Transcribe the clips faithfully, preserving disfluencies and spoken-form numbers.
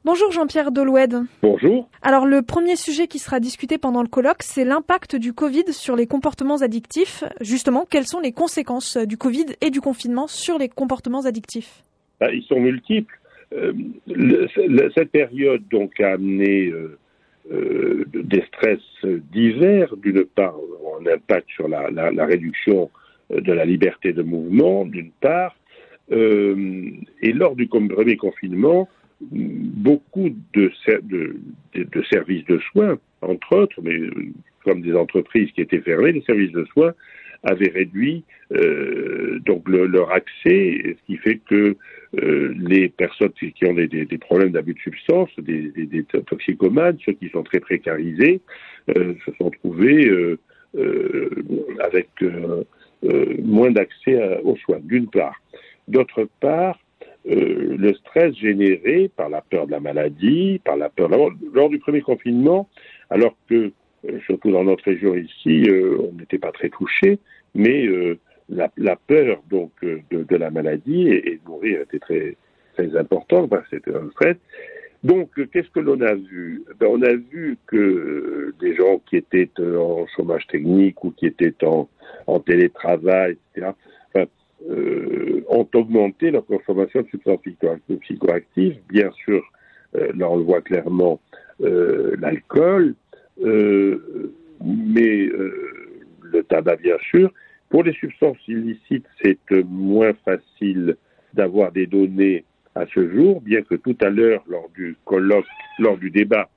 Bonjour Jean-Pierre Doloued. Bonjour. Alors le premier sujet qui sera discuté pendant le colloque, c'est l'impact du Covid sur les comportements addictifs. Justement, quelles sont les conséquences du Covid et du confinement sur les comportements addictifs ? Ben, ils sont multiples. Euh, le, le, cette période donc a amené euh, euh, des stress divers. D'une part, un impact sur la, la, la réduction de la liberté de mouvement, d'une part. Euh, et lors du premier confinement, beaucoup de, de, de, de services de soins, entre autres, mais comme des entreprises qui étaient fermées, les services de soins avaient réduit euh, donc le, leur accès, ce qui fait que euh, les personnes qui ont des, des, des problèmes d'abus de substances, des, des, des toxicomanes, ceux qui sont très précarisés, euh, se sont trouvés euh, euh, avec euh, euh, moins d'accès à, aux soins, d'une part. D'autre part, Euh, le stress généré par la peur de la maladie, par la peur de la mort. Lors du premier confinement, alors que, euh, surtout dans notre région ici, euh, on n'était pas très touchés, mais euh, la, la peur donc euh, de, de la maladie et, et de mourir était très, très importante, ben, c'était un stress. Donc, euh, qu'est-ce que l'on a vu? Ben, on a vu que euh, des gens qui étaient euh, en chômage technique ou qui étaient en, en télétravail, et cetera, enfin, Euh, ont augmenté leur consommation de substances psychoactives. Bien sûr, euh, là on le voit clairement, euh, l'alcool, euh, mais euh, le tabac bien sûr. Pour les substances illicites, c'est moins facile d'avoir des données à ce jour, bien que tout à l'heure, lors du colloque, lors du débat,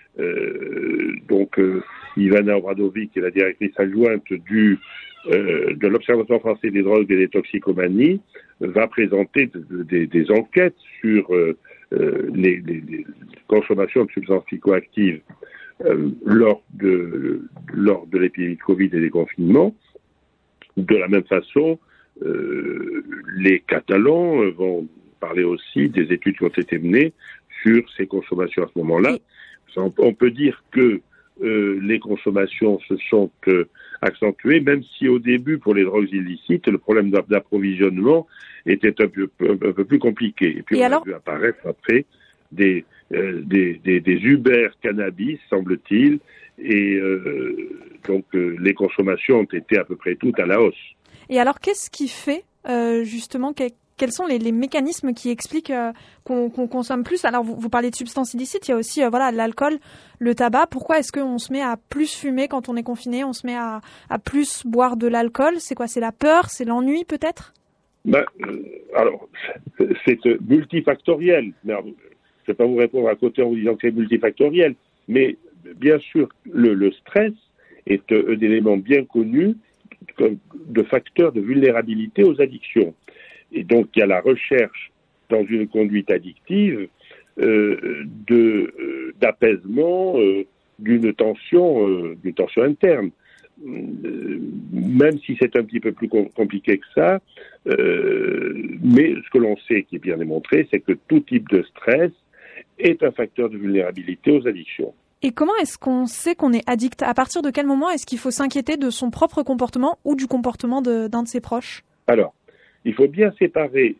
euh, donc euh, Ivana Obradovic, qui est la directrice adjointe du Euh, de l'Observatoire français des drogues et des toxicomanies, va présenter de, de, de, des enquêtes sur euh, euh, les, les, les consommations de substances psychoactives euh, lors de, lors de l'épidémie de Covid et des confinements. De la même façon, euh, les Catalans vont parler aussi des études qui ont été menées sur ces consommations à ce moment-là. On, on peut dire que euh, les consommations se sont euh, accentuées, même si au début, pour les drogues illicites, le problème d'approvisionnement était un peu, un, un peu plus compliqué. Et puis Et on alors... a vu apparaître après des, euh, des, des, des Uber cannabis, semble-t-il, et euh, donc euh, les consommations ont été à peu près toutes à la hausse. Et alors, qu'est-ce qui fait euh, justement que... Quels sont les, les mécanismes qui expliquent euh, qu'on, qu'on consomme plus? Alors, vous, vous parlez de substances illicites, il y a aussi euh, voilà, l'alcool, le tabac. Pourquoi est-ce qu'on se met à plus fumer quand on est confiné? On se met à, à plus boire de l'alcool? C'est quoi? C'est la peur? C'est l'ennui peut-être? Ben, euh, alors, c'est multifactoriel. Je ne vais pas vous répondre à côté en vous disant que c'est multifactoriel. Mais bien sûr, le, le stress est un élément bien connu de facteur de vulnérabilité aux addictions. Et donc, il y a la recherche dans une conduite addictive euh, de, euh, d'apaisement euh, d'une tension, euh, d'une tension interne. Euh, même si c'est un petit peu plus com- compliqué que ça, euh, mais ce que l'on sait, qui est bien démontré, c'est que tout type de stress est un facteur de vulnérabilité aux addictions. Et comment est-ce qu'on sait qu'on est addict? À partir de quel moment est-ce qu'il faut s'inquiéter de son propre comportement ou du comportement de, d'un de ses proches? Alors, il faut bien séparer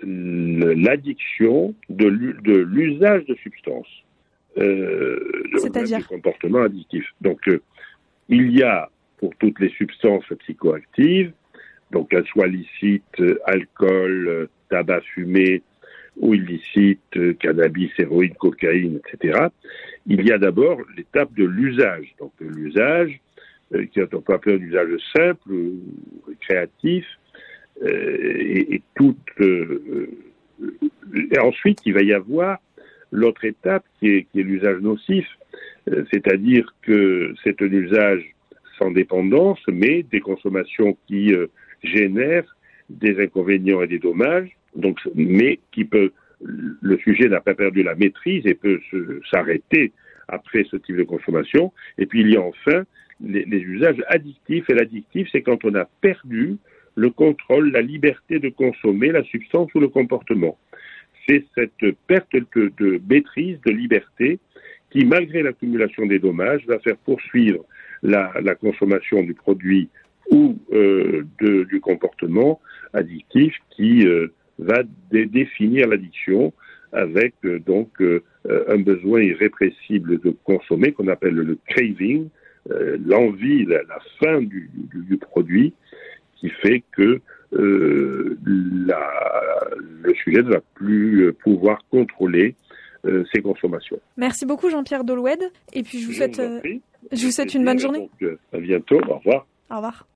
l'addiction de l'usage de substances, euh, c'est-à-dire du comportement addictif. Donc, euh, il y a pour toutes les substances psychoactives, donc qu'elles soient licites, alcool, tabac fumé, ou illicites, cannabis, héroïne, cocaïne, et cetera. Il y a d'abord l'étape de l'usage. Donc, l'usage, euh, qui on peut appeler un usage simple ou créatif, Euh, et, et toute. Euh, et ensuite, il va y avoir l'autre étape qui est, qui est l'usage nocif, euh, c'est-à-dire que c'est un usage sans dépendance, mais des consommations qui euh, génèrent des inconvénients et des dommages. Donc, mais qui peut, le sujet n'a pas perdu la maîtrise et peut se, s'arrêter après ce type de consommation. Et puis il y a enfin les, les usages addictifs. Et l'addictif, c'est quand on a perdu le contrôle, la liberté de consommer la substance ou le comportement. C'est cette perte de, de maîtrise, de liberté, qui, malgré l'accumulation des dommages, va faire poursuivre la, la consommation du produit ou euh, de, du comportement addictif qui euh, va dé- définir l'addiction avec euh, donc euh, un besoin irrépressible de consommer qu'on appelle le craving, euh, l'envie, la, la faim du, du, du produit, qui fait que euh, la, le sujet ne va plus pouvoir contrôler euh, ses consommations. Merci beaucoup Jean-Pierre Doloued, et puis je vous Je souhaite, vous en euh, prie. je vous souhaite une bonne journée. Donc, euh, à bientôt, au revoir. Au revoir.